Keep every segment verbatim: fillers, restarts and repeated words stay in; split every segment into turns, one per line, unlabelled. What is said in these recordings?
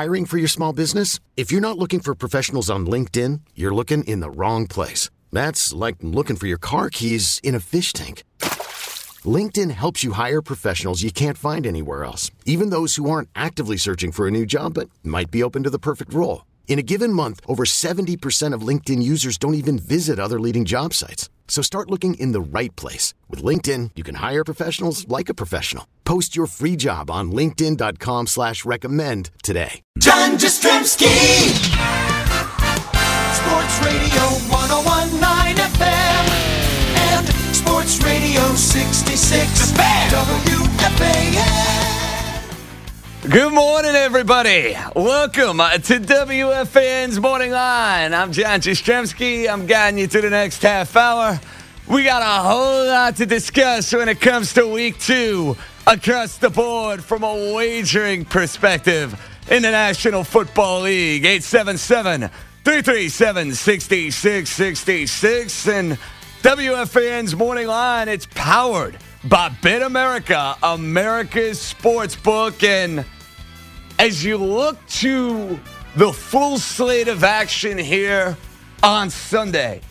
Hiring for your small business? If you're not looking for professionals on LinkedIn, you're looking in the wrong place. That's like looking for your car keys in a fish tank. LinkedIn helps you hire professionals you can't find anywhere else, even those who aren't actively searching for a new job but might be open to the perfect role. In a given month, over seventy percent of LinkedIn users don't even visit other leading job sites. So start looking in the right place. With LinkedIn, you can hire professionals like a professional. Post your free job on linkedin.com slash recommend today.
John Jastrzemski, Sports Radio one oh one point nine F M and Sports Radio sixty-six W F A N.
Good morning, everybody. Welcome to W F A N's Morning Line. I'm John Jastrzemski. I'm guiding you to the next half hour. We got a whole lot to discuss when it comes to week two across the board from a wagering perspective in the National Football League. eight seven seven, three three seven, six six six six. And W F A N's Morning Line, it's powered by BetAmerica, America's sportsbook. And as you look to the full slate of action here on Sunday,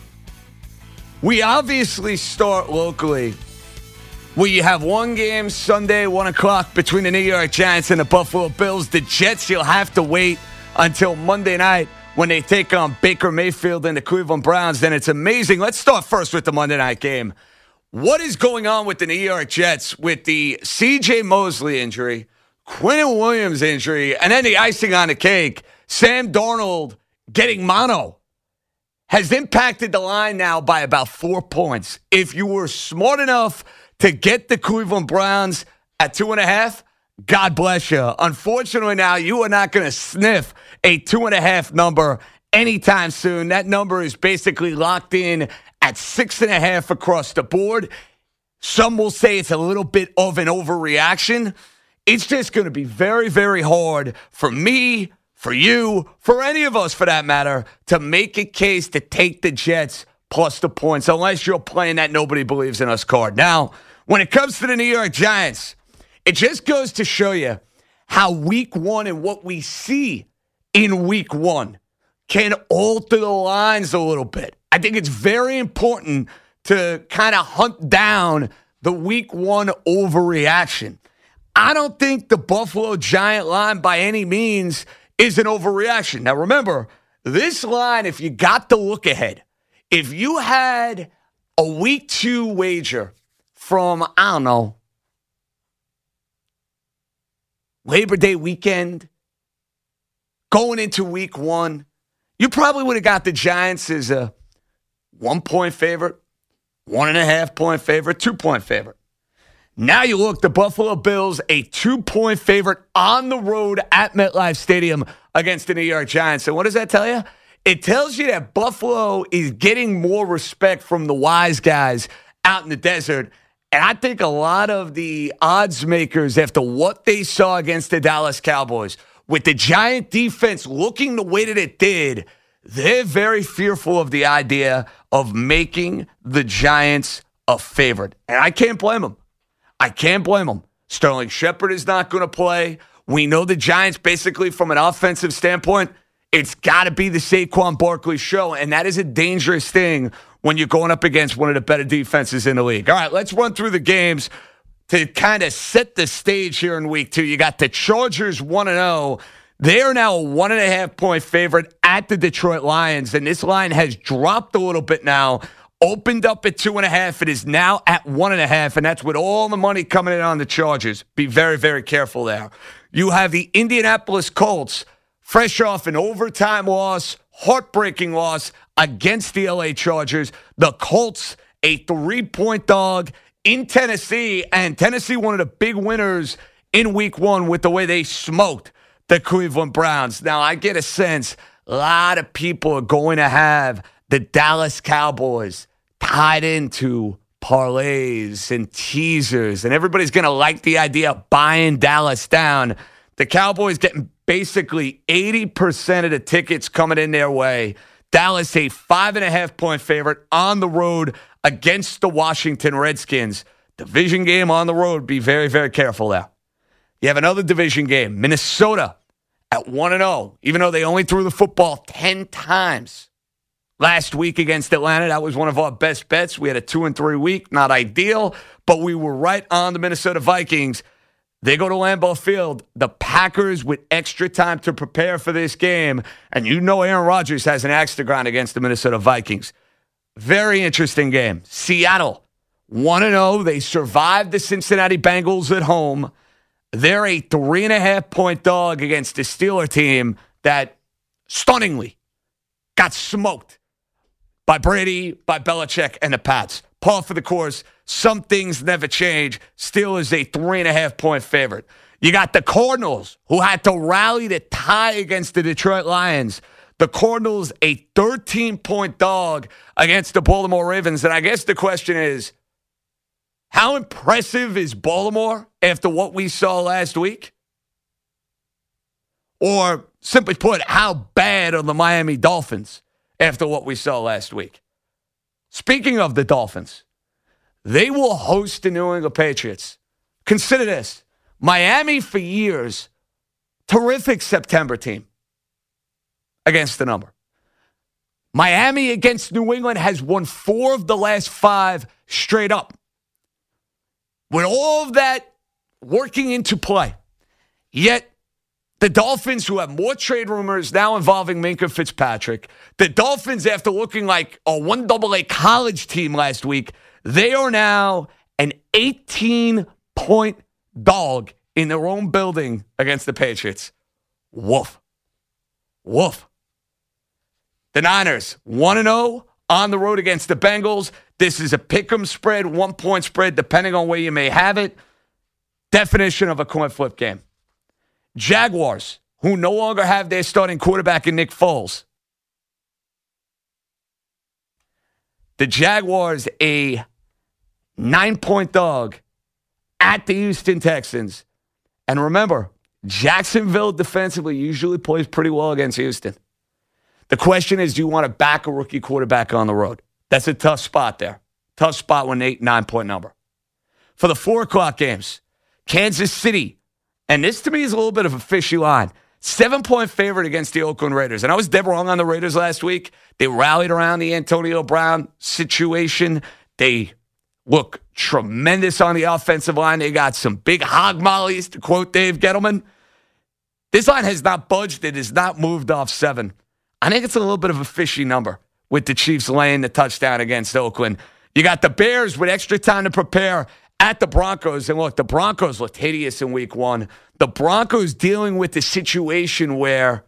we obviously start locally. We have one game Sunday, one o'clock between the New York Giants and the Buffalo Bills. The Jets, you'll have to wait until Monday night when they take on Baker Mayfield and the Cleveland Browns. Then it's amazing. Let's start first with the Monday night game. What is going on with the New York Jets with the C J Mosley injury, Quinnen Williams injury, and then the icing on the cake, Sam Darnold getting mono, has impacted the line now by about four points. If you were smart enough to get the Cleveland Browns at two and a half, God bless you. Unfortunately now, you are not going to sniff a two and a half number anytime soon. That number is basically locked in at six and a half across the board. Some will say it's a little bit of an overreaction. It's just going to be very, very hard for me, for you, for any of us for that matter, to make a case to take the Jets plus the points, unless you're playing that nobody believes in us card. Now, when it comes to the New York Giants, it just goes to show you how week one and what we see in week one can alter the lines a little bit. I think it's very important to kind of hunt down the week one overreaction. I don't think the Buffalo Giant line by any means is an overreaction. Now remember, this line, if you got the look ahead, if you had a week two wager from, I don't know, Labor Day weekend, going into week one, you probably would have got the Giants as a one-point favorite, one-and-a-half-point favorite, two-point favorite. Now you look, the Buffalo Bills, a two-point favorite on the road at MetLife Stadium against the New York Giants. And what does that tell you? It tells you that Buffalo is getting more respect from the wise guys out in the desert. And I think a lot of the odds makers, after what they saw against the Dallas Cowboys, with the Giant defense looking the way that it did, they're very fearful of the idea of making the Giants a favorite. And I can't blame them. I can't blame them. Sterling Shepard is not going to play. We know the Giants, basically, from an offensive standpoint, it's got to be the Saquon Barkley show, and that is a dangerous thing when you're going up against one of the better defenses in the league. All right, let's run through the games to kind of set the stage here in week two. You got the Chargers one and oh. They are now a one-and-a-half-point favorite at the Detroit Lions, and this line has dropped a little bit now. Opened up at two and a half. It is now at one and a half, and that's with all the money coming in on the Chargers. Be very, very careful there. You have the Indianapolis Colts, fresh off an overtime loss, heartbreaking loss against the L A Chargers. The Colts, a three-point dog in Tennessee, and Tennessee, one of the big winners in week one with the way they smoked the Cleveland Browns. Now, I get a sense a lot of people are going to have the Dallas Cowboys tied into parlays and teasers, and everybody's going to like the idea of buying Dallas down. The Cowboys getting basically eighty percent of the tickets coming in their way. Dallas, a five and a half point favorite on the road against the Washington Redskins. Division game on the road. Be very, very careful there. You have another division game. Minnesota at one and oh, even though they only threw the football ten times last week against Atlanta. That was one of our best bets. We had a two and three week, not ideal, but we were right on the Minnesota Vikings. They go to Lambeau Field. The Packers with extra time to prepare for this game, and you know Aaron Rodgers has an axe to grind against the Minnesota Vikings. Very interesting game. Seattle, one and oh. They survived the Cincinnati Bengals at home. They're a three and a half point dog against the Steeler team that stunningly got smoked by Brady, by Belichick, and the Pats. Par for the course. Some things never change. Steelers a three and a half point favorite. You got the Cardinals, who had to rally to tie against the Detroit Lions. The Cardinals a thirteen point dog against the Baltimore Ravens. And I guess the question is, how impressive is Baltimore after what we saw last week? Or simply put, how bad are the Miami Dolphins after what we saw last week? Speaking of the Dolphins, they will host the New England Patriots. Consider this. Miami for years, terrific September team against the number. Miami against New England has won four of the last five straight up. With all of that working into play, yet the Dolphins, who have more trade rumors now involving Minkah Fitzpatrick, the Dolphins, after looking like a one double A college team last week, they are now an eighteen point dog in their own building against the Patriots. Woof. Woof. The Niners, one and oh on the road against the Bengals. This is a pick'em spread, one-point spread, depending on where you may have it. Definition of a coin flip game. Jaguars, who no longer have their starting quarterback in Nick Foles. The Jaguars, a nine-point dog at the Houston Texans. And remember, Jacksonville defensively usually plays pretty well against Houston. The question is, do you want to back a rookie quarterback on the road? That's a tough spot there. Tough spot with an eight, nine-point number. For the four o'clock games, Kansas City, and this to me is a little bit of a fishy line, seven-point favorite against the Oakland Raiders. And I was dead wrong on the Raiders last week. They rallied around the Antonio Brown situation. They look tremendous on the offensive line. They got some big hog mollies, to quote Dave Gettleman. This line has not budged. It has not moved off seven. I think it's a little bit of a fishy number with the Chiefs laying the touchdown against Oakland. You got the Bears with extra time to prepare at the Broncos. And look, the Broncos looked hideous in week one. The Broncos dealing with the situation where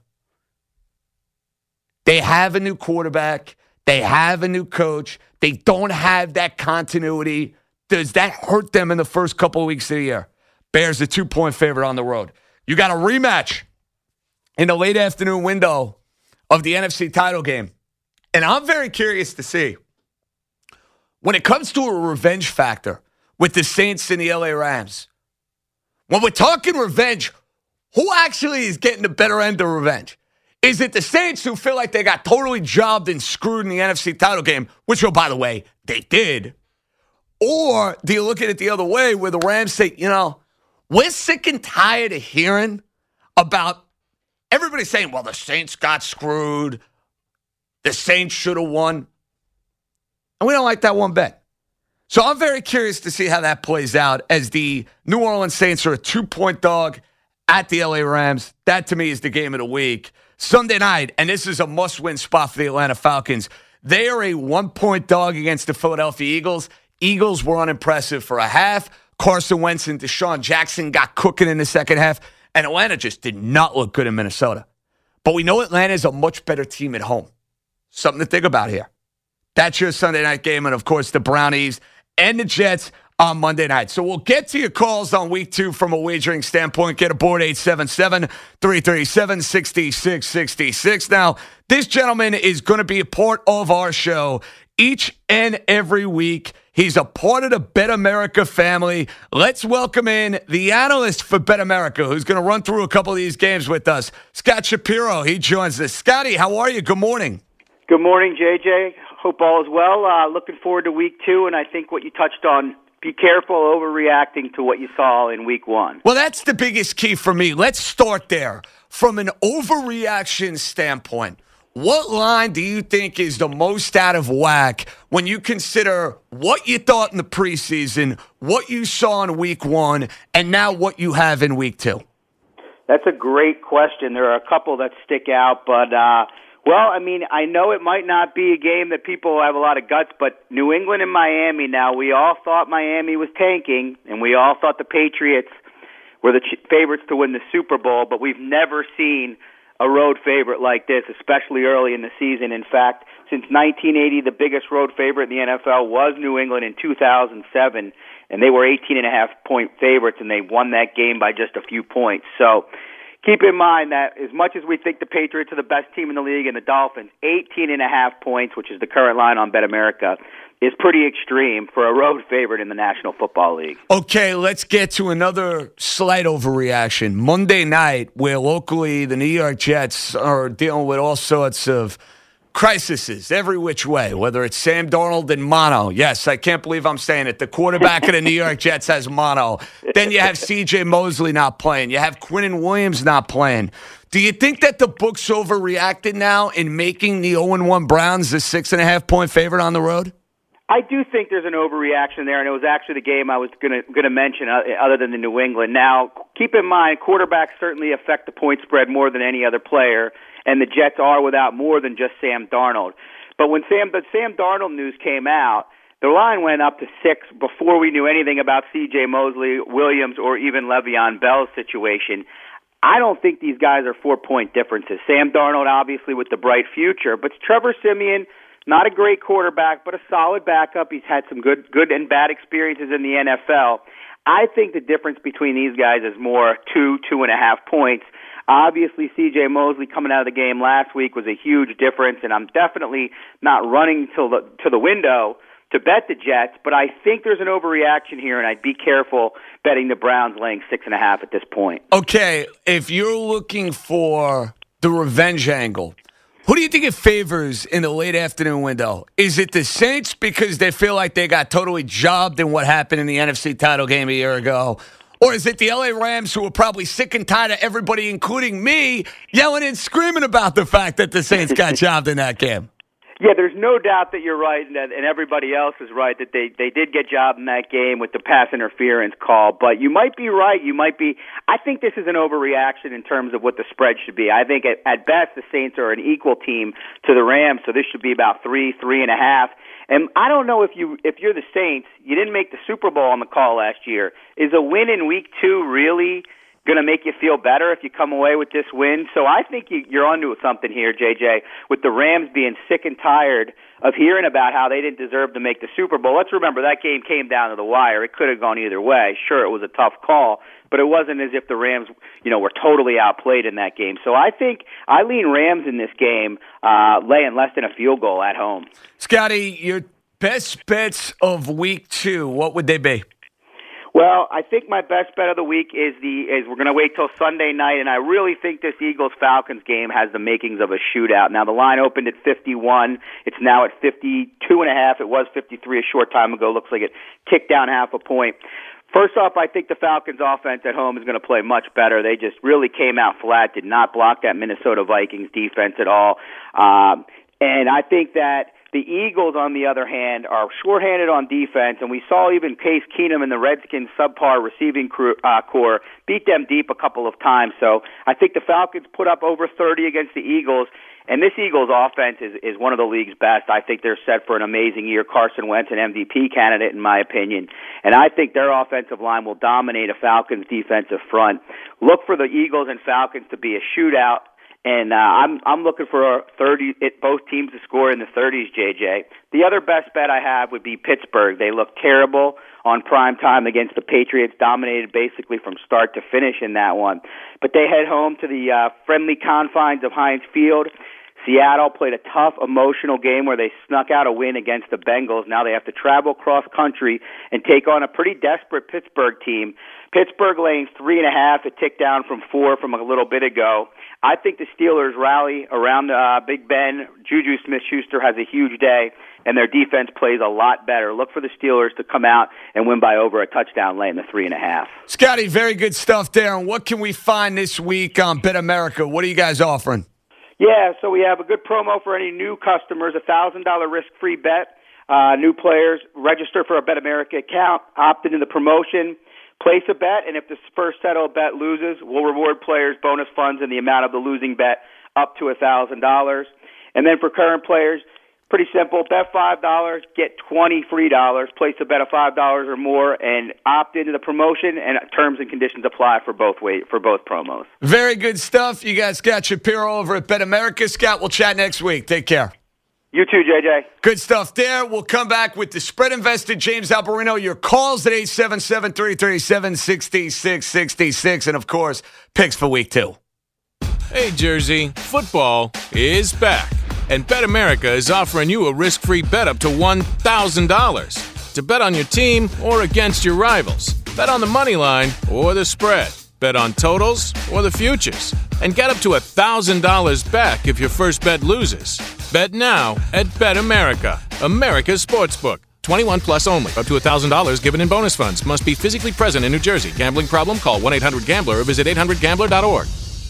they have a new quarterback. They have a new coach. They don't have that continuity. Does that hurt them in the first couple of weeks of the year? Bears a two-point favorite on the road. You got a rematch in the late afternoon window of the N F C title game. And I'm very curious to see, when it comes to a revenge factor with the Saints and the L A Rams, when we're talking revenge, who actually is getting the better end of revenge? Is it the Saints, who feel like they got totally jobbed and screwed in the N F C title game, which, oh, by the way, they did? Or do you look at it the other way, where the Rams say, you know, we're sick and tired of hearing about everybody saying, well, the Saints got screwed, the Saints should have won. And we don't like that one bit. So I'm very curious to see how that plays out, as the New Orleans Saints are a two-point dog at the L A Rams. That, to me, is the game of the week. Sunday night, and this is a must-win spot for the Atlanta Falcons. They are a one-point dog against the Philadelphia Eagles. Eagles were unimpressive for a half. Carson Wentz and Deshaun Jackson got cooking in the second half, and Atlanta just did not look good in Minnesota. But we know Atlanta is a much better team at home. Something to think about here. That's your Sunday night game, and, of course, the Brownies and the Jets on Monday night. So we'll get to your calls on week two from a wagering standpoint. Get aboard eight seven seven, three three seven, six six six six. Now, this gentleman is going to be a part of our show each and every week. He's a part of the Bet America family. Let's welcome in the analyst for Bet America, who's going to run through a couple of these games with us, Scott Shapiro. He joins us. Scotty, how are you? Good morning.
Good morning, J J. Hope all is well. Uh, looking forward to week two, and I think what you touched on, be careful overreacting to what you saw in week one.
Well, that's the biggest key for me. Let's start there. from an overreaction standpoint, what line do you think is the most out of whack when you consider what you thought in the preseason, what you saw in week one, and now what you have in week two?
That's a great question. There are a couple that stick out, but, uh, well, I mean, I know it might not be a game that people have a lot of guts, but New England and Miami now, we all thought Miami was tanking, and we all thought the Patriots were the ch- favorites to win the Super Bowl, but we've never seen a road favorite like this, especially early in the season. In fact, since nineteen eighty, the biggest road favorite in the N F L was New England in two thousand seven, and they were eighteen and a half point favorites, and they won that game by just a few points. So keep in mind that as much as we think the Patriots are the best team in the league and the Dolphins, eighteen and a half points, which is the current line on BetAmerica, is pretty extreme for a road favorite in the National Football League.
Okay, let's get to another slight overreaction. Monday night, where locally the New York Jets are dealing with all sorts of crises every which way, whether it's Sam Darnold and mono. Yes, I can't believe I'm saying it. The quarterback of the New York Jets has mono. Then you have C J Mosley not playing. You have Quinnen Williams not playing. Do you think that the book's overreacted now in making the oh and one Browns the six and a half point favorite on the road?
I do think there's an overreaction there, and it was actually the game I was going to going to mention uh, other than the New England. Now, keep in mind, quarterbacks certainly affect the point spread more than any other player, and the Jets are without more than just Sam Darnold. But when Sam the Sam Darnold news came out, the line went up to six before we knew anything about C J Mosley, Williams, or even Le'Veon Bell's situation. I don't think these guys are four-point differences. Sam Darnold, obviously, with the bright future, but Trevor Siemian, not a great quarterback, but a solid backup. He's had some good good and bad experiences in the N F L. I think the difference between these guys is more two, two and a half points. Obviously, C J Mosley coming out of the game last week was a huge difference, and I'm definitely not running to the, to the window to bet the Jets, but I think there's an overreaction here, and I'd be careful betting the Browns laying six and a half at this point.
Okay, if you're looking for the revenge angle, who do you think it favors in the late afternoon window? Is it the Saints because they feel like they got totally jobbed in what happened in the N F C title game a year ago? Or is it the L A Rams who are probably sick and tired of everybody, including me, yelling and screaming about the fact that the Saints got jobbed in that game?
Yeah, there's no doubt that you're right, and, that, and everybody else is right, that they, they did get jobbed in that game with the pass interference call. But you might be right. You might be. I think this is an overreaction in terms of what the spread should be. I think at, at best the Saints are an equal team to the Rams, so this should be about three, three and a half. And I don't know if you if you're the Saints, you didn't make the Super Bowl on the call last year. Is a win in week two really going to make you feel better if you come away with this win? So I think you, you're onto something here, J J, with the Rams being sick and tired of hearing about how they didn't deserve to make the Super Bowl. Let's remember that game came down to the wire. It could have gone either way. Sure, it was a tough call, but it wasn't as if the Rams, you know, were totally outplayed in that game. So I think I lean Rams in this game, uh, laying less than a field goal at home.
Scotty, your best bets of week two, what would they be?
Well, I think my best bet of the week is the is we're going to wait till Sunday night, and I really think this Eagles-Falcons game has the makings of a shootout. Now, the line opened at fifty-one. It's now at fifty-two and a half. It was fifty-three a short time ago. Looks like it ticked down half a point. First off, I think the Falcons' offense at home is going to play much better. They just really came out flat, did not block that Minnesota Vikings defense at all. Um, and I think that the Eagles, on the other hand, are shorthanded on defense, and we saw even Case Keenum and the Redskins' subpar receiving crew, uh, core beat them deep a couple of times. So I think the Falcons put up over thirty against the Eagles, and this Eagles offense is, is one of the league's best. I think they're set for an amazing year. Carson Wentz, an M V P candidate, in my opinion, and I think their offensive line will dominate a Falcons defensive front. Look for the Eagles and Falcons to be a shootout. And uh, I'm I'm looking for a thirty. It, both teams to score in the thirties. J J. The other best bet I have would be Pittsburgh. They look terrible on prime time against the Patriots, dominated basically from start to finish in that one. But they head home to the uh, friendly confines of Heinz Field. Seattle played a tough, emotional game where they snuck out a win against the Bengals. Now they have to travel cross country and take on a pretty desperate Pittsburgh team. Pittsburgh laying three and a half. It ticked down from four from a little bit ago. I think the Steelers rally around uh, Big Ben. Juju Smith-Schuster has a huge day, and their defense plays a lot better. Look for the Steelers to come out and win by over a touchdown, laying the three and a half.
Scotty, very good stuff there. And what can we find this week on Bet America? What are you guys offering?
Yeah, so we have a good promo for any new customers, a one thousand dollars risk-free bet. Uh, new players, register for a Bet America account, opt into the promotion, place a bet, and if the first settled bet loses, we'll reward players bonus funds in the amount of the losing bet up to one thousand dollars. And then for current players, pretty simple, bet five dollars, get twenty free dollars, place a bet of five dollars or more, and opt into the promotion, and terms and conditions apply for both way, for both promos.
Very good stuff. You got Scott Shapiro over at Bet America. Scott, we'll chat next week. Take care.
You too, J J.
Good stuff there. We'll come back with the spread invested James Alberino. Your calls at eight seven seven, three three seven, six six six six. And, of course, picks for week two.
Hey, Jersey, football is back. And Bet America is offering you a risk-free bet up to one thousand dollars to bet on your team or against your rivals. Bet on the money line or the spread. Bet on totals or the futures. And get up to one thousand dollars back if your first bet loses. Bet now at Bet America, America's Sportsbook. twenty-one plus only. Up to one thousand dollars given in bonus funds. Must be physically present in New Jersey. Gambling problem? Call one eight hundred gambler or visit eight hundred gambler dot org.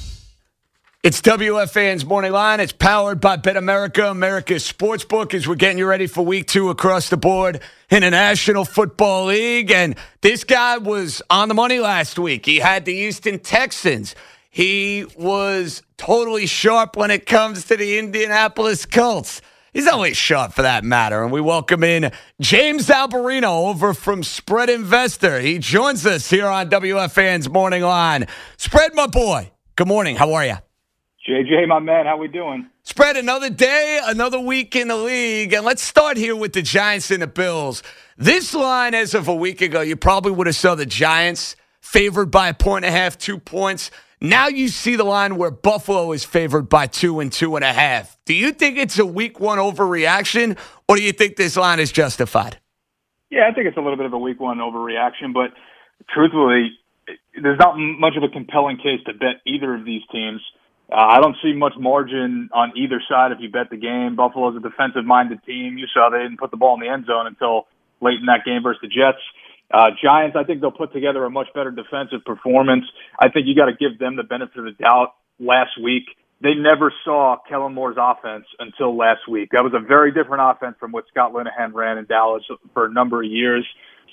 It's W F A N's Morning Line. It's powered by Bet America, America's Sportsbook, as we're getting you ready for week two across the board in the National Football League. And this guy was on the money last week. He had the Houston Texans. He was totally sharp when it comes to the Indianapolis Colts. He's always sharp for that matter. And we welcome in James Alberino over from Spread Investor. He joins us here on W F A N's Morning Line. Spread, my boy. Good morning. How are you?
J J, my man, how we doing?
Spread, another day, another week in the league. And let's start here with the Giants and the Bills. This line, as of a week ago, you probably would have saw the Giants favored by a point and a half, two points. Now you see the line where Buffalo is favored by two and two and a half. Do you think it's a week one overreaction, or do you think this line is justified?
Yeah, I think it's a little bit of a week one overreaction, but truthfully, there's not much of a compelling case to bet either of these teams. Uh, I don't see much margin on either side if you bet the game. Buffalo's a defensive-minded team. You saw they didn't put the ball in the end zone until late in that game versus the Jets. Uh, Giants, I think they'll put together a much better defensive performance. I think you got to give them the benefit of the doubt. Last week, they never saw Kellen Moore's offense until last week. That was a very different offense from what Scott Linehan ran in Dallas for a number of years.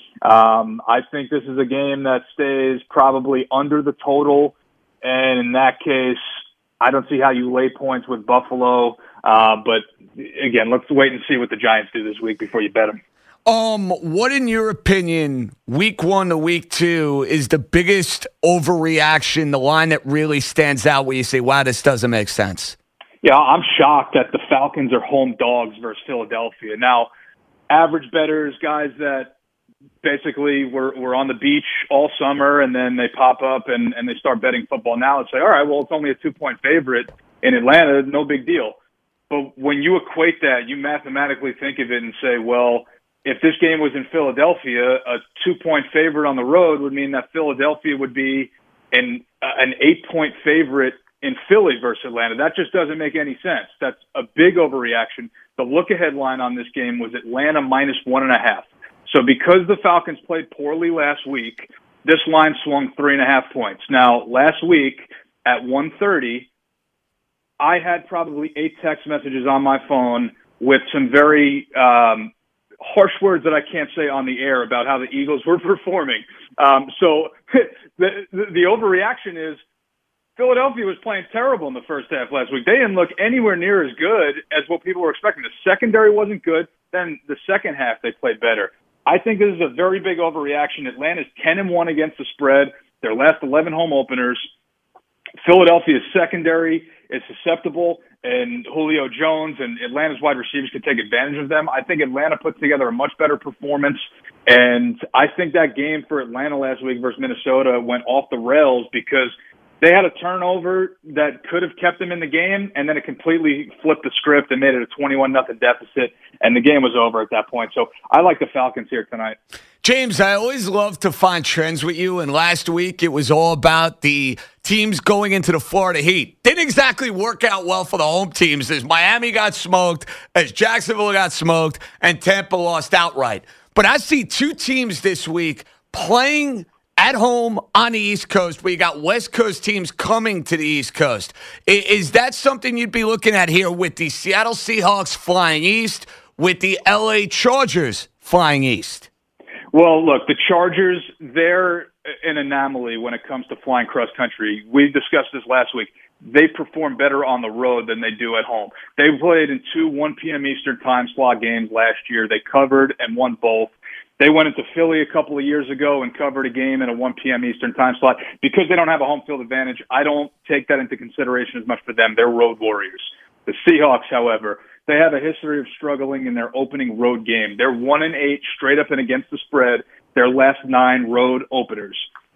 Um, I think this is a game that stays probably under the total, and in that case, I don't see how you lay points with Buffalo. Uh, but again, let's wait and see what the Giants do this week before you bet them.
Um, what, in your opinion, week one to week two is the biggest overreaction, the line that really stands out where you say, wow, this doesn't make sense?
Yeah, I'm shocked that the Falcons are home dogs versus Philadelphia. Now, average bettors, guys that basically were, were on the beach all summer and then they pop up and, and they start betting football now and say, all right, well, it's only a two-point favorite in Atlanta, no big deal. But when you equate that, you mathematically think of it and say, well, if this game was in Philadelphia, a two-point favorite on the road would mean that Philadelphia would be an, uh, an eight-point favorite in Philly versus Atlanta. That just doesn't make any sense. That's a big overreaction. The look-ahead line on this game was Atlanta minus one and a half. So because the Falcons played poorly last week, this line swung three and a half points. Now, last week at one thirty, I had probably eight text messages on my phone with some very um, harsh words that I can't say on the air about how the Eagles were performing. Um, so the, the, the overreaction is Philadelphia was playing terrible in the first half last week. They didn't look anywhere near as good as what people were expecting. The secondary wasn't good. Then the second half they played better. I think this is a very big overreaction. Atlanta's ten and one against the spread. Their last eleven home openers. Philadelphia's secondary is susceptible, and Julio Jones and Atlanta's wide receivers could take advantage of them. I think Atlanta put together a much better performance, and I think that game for Atlanta last week versus Minnesota went off the rails because they had a turnover that could have kept them in the game, and then it completely flipped the script and made it a twenty-one nothing deficit, and the game was over at that point. So I like the Falcons here tonight.
James, I always love to find trends with you, and last week it was all about the teams going into the Florida Heat. Didn't exactly work out well for the home teams as Miami got smoked, as Jacksonville got smoked, and Tampa lost outright. But I see two teams this week playing at home on the East Coast, where you got West Coast teams coming to the East Coast. Is that something you'd be looking at here with the Seattle Seahawks flying east, with the L A Chargers flying east?
Well, look, the Chargers, they're an anomaly when it comes to flying cross-country. We discussed this last week. They perform better on the road than they do at home. They played in two one p.m. Eastern time slot games last year. They covered and won both. They went into Philly a couple of years ago and covered a game in a one p.m. Eastern time slot. Because they don't have a home field advantage, I don't take that into consideration as much for them. They're road warriors. The Seahawks, however, they have a history of struggling in their opening road game. They're one and eight straight up and against the spread, their last nine road openers.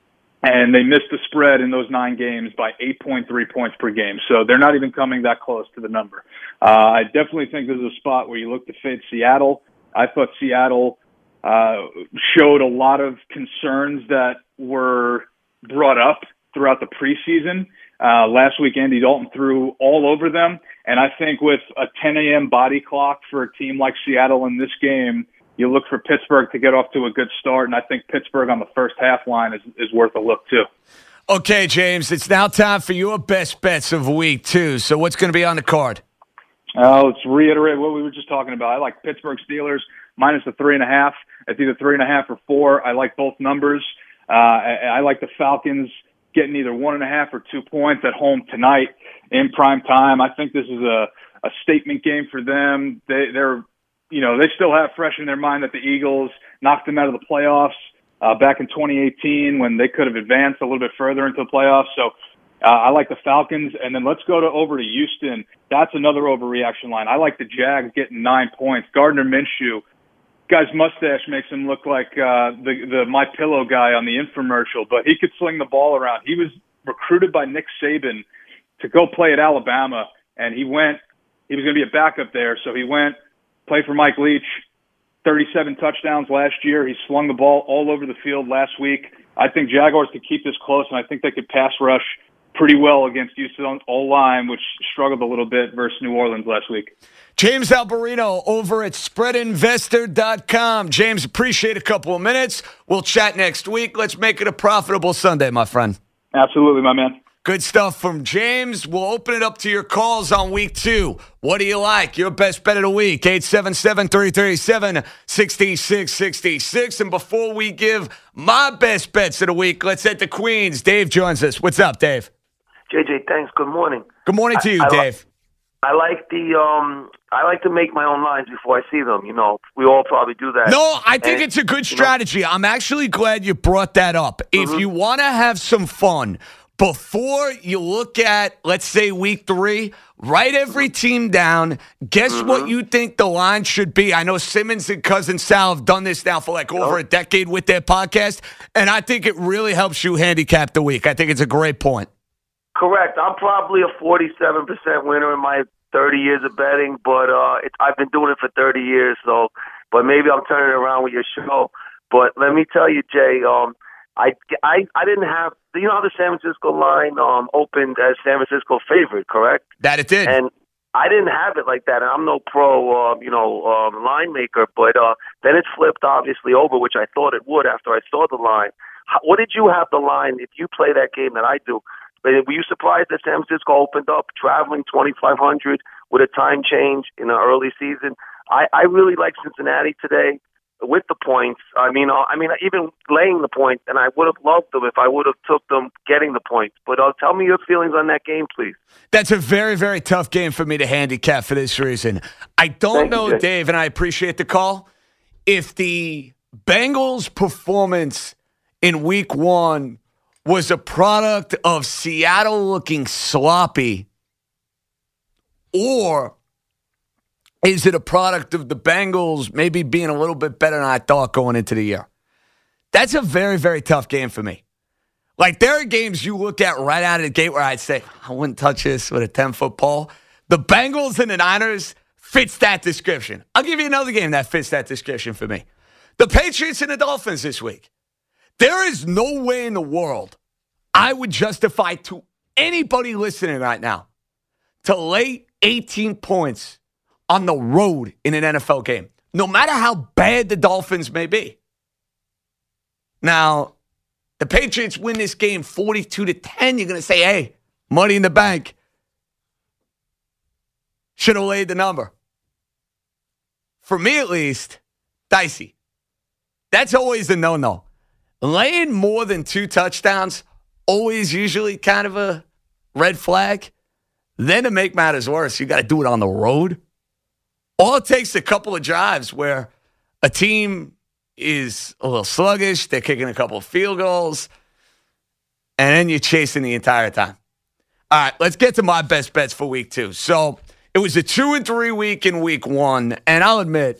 And they missed the spread in those nine games by eight point three points per game. So they're not even coming that close to the number. Uh, I definitely think this is a spot where you look to fade Seattle. I thought Seattle uh, showed a lot of concerns that were brought up throughout the preseason. Uh, last week, Andy Dalton threw all over them. And I think with a ten a.m. body clock for a team like Seattle in this game, you look for Pittsburgh to get off to a good start. And I think Pittsburgh on the first half line is, is worth a look, too.
Okay, James, it's now time for your best bets of week two. So what's going to be on the card?
Uh, let's reiterate what we were just talking about. I like Pittsburgh Steelers minus the three and a half. It's either three and a half or four. I like both numbers. Uh, I, I like the Falcons getting either one and a half or two points at home tonight in prime time. I think this is a, a statement game for them. They, they're, you know, they still have fresh in their mind that the Eagles knocked them out of the playoffs uh, back in twenty eighteen when they could have advanced a little bit further into the playoffs. So uh, I like the Falcons. And then let's go to over to Houston. That's another overreaction line. I like the Jags getting nine points. Gardner Minshew, guy's mustache makes him look like uh, the the My Pillow guy on the infomercial, but he could sling the ball around. He was recruited by Nick Saban to go play at Alabama, and he went. He was going to be a backup there, so he went, played for Mike Leach, thirty-seven touchdowns last year. He slung the ball all over the field last week. I think Jaguars could keep this close, and I think they could pass rush pretty well against Houston O-line, which struggled a little bit versus New Orleans last week.
James Alberino over at spread investor dot com. James, appreciate a couple of minutes. We'll chat next week. Let's make it a profitable Sunday, my friend.
Absolutely, my man.
Good stuff from James. We'll open it up to your calls on week two. What do you like? Your best bet of the week, eight seven seven, three three seven, six six six six. And before we give my best bets of the week, let's head to Queens. Dave joins us. What's up, Dave?
J J, thanks. Good morning.
Good morning to you,
I, I
Dave.
Like, I like the um. I like to make my own lines before I see them. You know, we all probably do that.
No, I think
and,
it's a good strategy. You know, I'm actually glad you brought that up. Mm-hmm. If you want to have some fun, before you look at, let's say, week three, write every team down. Guess mm-hmm. what you think the line should be. I know Simmons and Cousin Sal have done this now for like over yep. a decade with their podcast, and I think it really helps you handicap the week. I think it's a great point.
Correct. I'm probably a forty-seven percent winner in my thirty years of betting, but uh, it, I've been doing it for thirty years, so but maybe I'm turning it around with your show. But let me tell you, Jay, um, I, I, I didn't have, you know how the San Francisco line um, opened as San Francisco favorite, correct?
That it did.
And I didn't have it like that, and I'm no pro, uh, you know, um, line maker, but uh, then it flipped obviously over, which I thought it would after I saw the line. How, what did you have the line, if you play that game that I do? Were you surprised that San Francisco opened up traveling twenty-five hundred with a time change in the early season? I, I really like Cincinnati today with the points. I mean, uh, I mean, even laying the points, and I would have loved them if I would have took them getting the points. But uh, tell me your feelings on that game, please.
That's a very, very tough game for me to handicap for this reason. I don't
Thank
know,
you,
Dave, and I appreciate the call. If the Bengals' performance in week one was a product of Seattle looking sloppy, or is it a product of the Bengals maybe being a little bit better than I thought going into the year? That's a very, very tough game for me. Like, there are games you look at right out of the gate where I'd say, I wouldn't touch this with a ten-foot pole. The Bengals and the Niners fits that description. I'll give you another game that fits that description for me. The Patriots and the Dolphins this week. There is no way in the world I would justify to anybody listening right now to lay eighteen points on the road in an N F L game, no matter how bad the Dolphins may be. Now, the Patriots win this game forty-two to ten. You're going to say, hey, money in the bank. Should have laid the number. For me, at least, dicey. That's always a no-no. Laying more than two touchdowns, always usually kind of a red flag. Then to make matters worse, you got to do it on the road. All it takes a couple of drives where a team is a little sluggish, they're kicking a couple of field goals, and then you're chasing the entire time. All right, let's get to my best bets for week two. So it was a two and three week in week one, and I'll admit,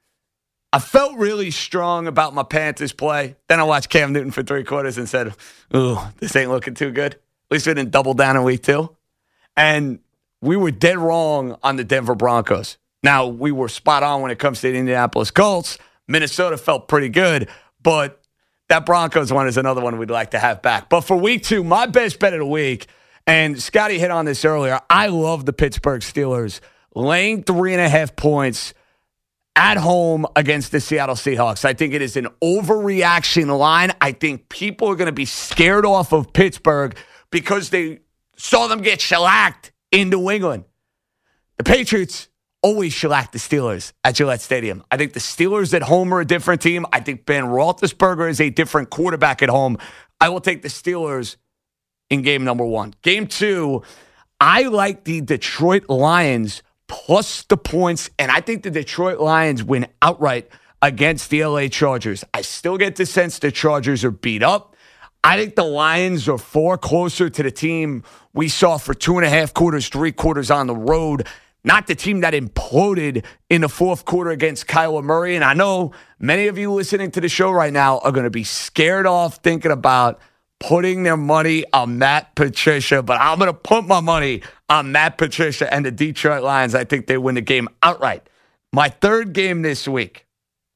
I felt really strong about my Panthers play. Then I watched Cam Newton for three quarters and said, ooh, this ain't looking too good. At least we didn't double down in week two. And we were dead wrong on the Denver Broncos. Now, we were spot on when it comes to the Indianapolis Colts. Minnesota felt pretty good, but that Broncos one is another one we'd like to have back. But for week two, my best bet of the week, and Scotty hit on this earlier, I love the Pittsburgh Steelers laying three and a half points at home against the Seattle Seahawks. I think it is an overreaction line. I think people are going to be scared off of Pittsburgh because they saw them get shellacked in New England. The Patriots always shellacked the Steelers at Gillette Stadium. I think the Steelers at home are a different team. I think Ben Roethlisberger is a different quarterback at home. I will take the Steelers in game number one. Game two, I like the Detroit Lions plus the points, and I think the Detroit Lions win outright against the L A Chargers. I still get the sense the Chargers are beat up. I think the Lions are far closer to the team we saw for two and a half quarters, three quarters on the road, not the team that imploded in the fourth quarter against Kyler Murray. And I know many of you listening to the show right now are going to be scared off thinking about putting their money on Matt Patricia, but I'm going to put my money on Matt Patricia and the Detroit Lions. I think they win the game outright. My third game this week,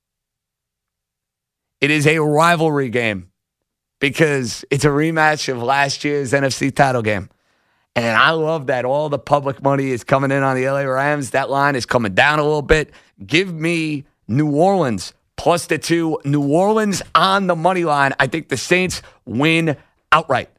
it is a rivalry game because it's a rematch of last year's N F C title game. And I love that all the public money is coming in on the L A Rams. That line is coming down a little bit. Give me New Orleans plus the two. New Orleans on the money line. I think the Saints win outright.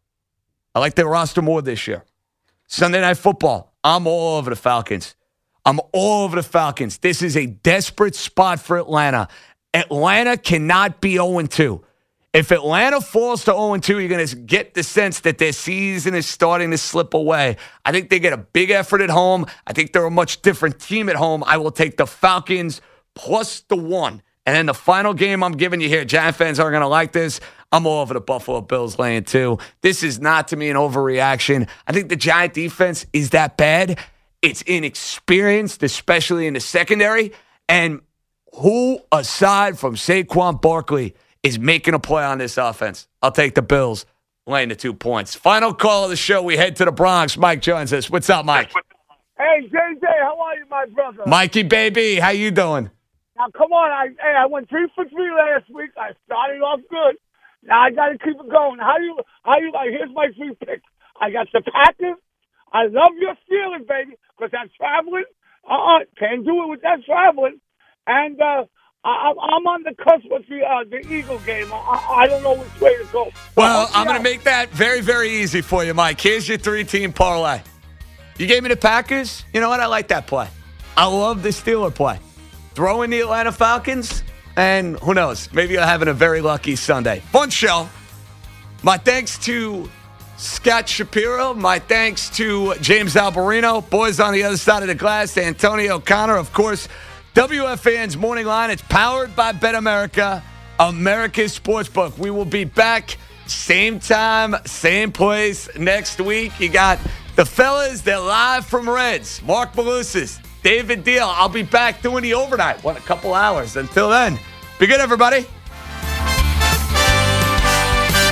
I like their roster more this year. Sunday Night Football. I'm all over the Falcons. I'm all over the Falcons. This is a desperate spot for Atlanta. Atlanta cannot be oh and two. If Atlanta falls to oh and two, you're going to get the sense that their season is starting to slip away. I think they get a big effort at home. I think they're a much different team at home. I will take the Falcons plus the one. And then the final game I'm giving you here, Giant fans aren't going to like this. I'm all over the Buffalo Bills laying two. This is not, to me, an overreaction. I think the Giant defense is that bad. It's inexperienced, especially in the secondary. And who, aside from Saquon Barkley, is making a play on this offense? I'll take the Bills laying the two points. Final call of the show. We head to the Bronx. Mike joins us. What's up, Mike?
Hey, J J, how are you, my brother?
Mikey, baby, how you doing?
Now, come on. I hey, I went three for three last week. I started off good. Now I got to keep it going. How you? How you like? Here's my three picks. I got the Packers. I love your Steelers, baby, because I'm traveling. Uh-uh, can't do it with that traveling. And uh, I, I'm on the cusp with the uh, the Eagle game. I, I don't know which way to go.
Well, I'm going to make that very, very easy for you, Mike. Here's your three-team parlay. You gave me the Packers. You know what? I like that play. I love the Steeler play. Throw in the Atlanta Falcons, and who knows? Maybe you're having a very lucky Sunday. Fun show. My thanks to Scott Shapiro. My thanks to James Alberino. Boys on the other side of the glass, Antonio O'Connor. Of course, W F A N's Morning Line. It's powered by BetAmerica, America's Sportsbook. We will be back same time, same place next week. You got the fellas, they're live from Reds. Mark Malusis, David Deal. I'll be back doing the overnight. What, a couple hours. Until then, be good, everybody.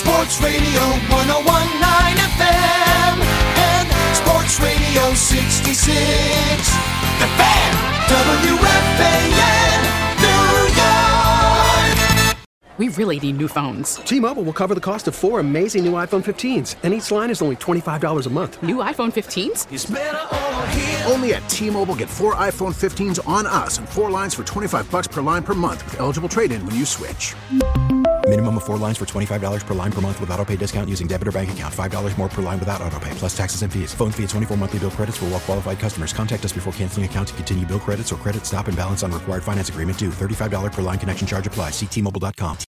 Sports Radio one oh one point nine F M and Sports Radio sixty-six. The Fan, W F A N, New York.
We really need new phones.
T-Mobile will cover the cost of four amazing new iPhone fifteens, and each line is only twenty-five dollars a month.
New iPhone fifteens?
It's better over here.
Only at T-Mobile, get four iPhone fifteens on us and four lines for twenty-five bucks per line per month with eligible trade-in when you switch.
Minimum of four lines for twenty-five dollars per line per month with autopay discount using debit or bank account. five dollars more per line without autopay, plus taxes and fees. Phone fee at twenty-four monthly bill credits for well-qualified customers. Contact us before canceling account to continue bill credits or credit stop and balance on required finance agreement due. thirty-five dollars per line connection charge applies. See T Mobile dot com.